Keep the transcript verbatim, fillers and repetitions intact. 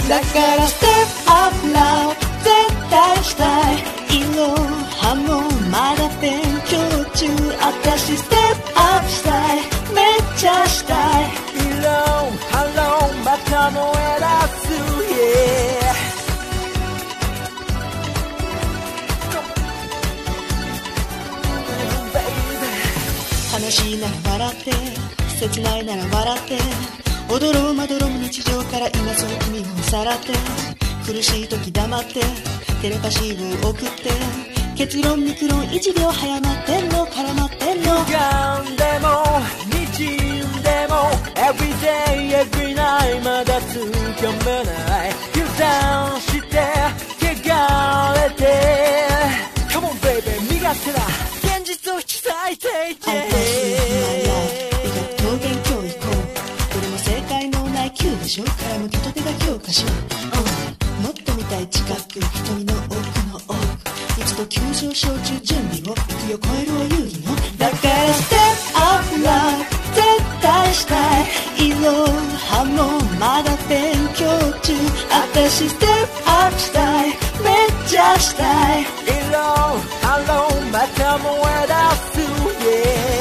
だからステップアップラブ絶対したい。色はもまだ勉強中。私ステップアップしたい。めっちゃしたい。 色ハローまた燃え出す、yeah。 悲しいなら笑って、切ないなら笑って、踊ろうまどろむ日常から今そう君をさらって、苦しい時黙ってテレパシーを送って、結論ミクロンいちびょう早まってんの絡まってんの。 歪んでも滲んでも Everyday every night まだつかめない。油断して汚れて Come on baby 身勝手な現実を引き裂いていて I want you in my life 美学と勉強行こう。どれも正解のない急でしょ。絡む人手が教科書、うん、もっと見たい近く瞳の奥の奥。一度急上昇中準備を行くよ超えるを有利の。だからステップアップラブ絶対したい。色はもまだ勉強中。私ステップアップしたい。めっちゃしたい。 色ハローまた燃え出す、yeah。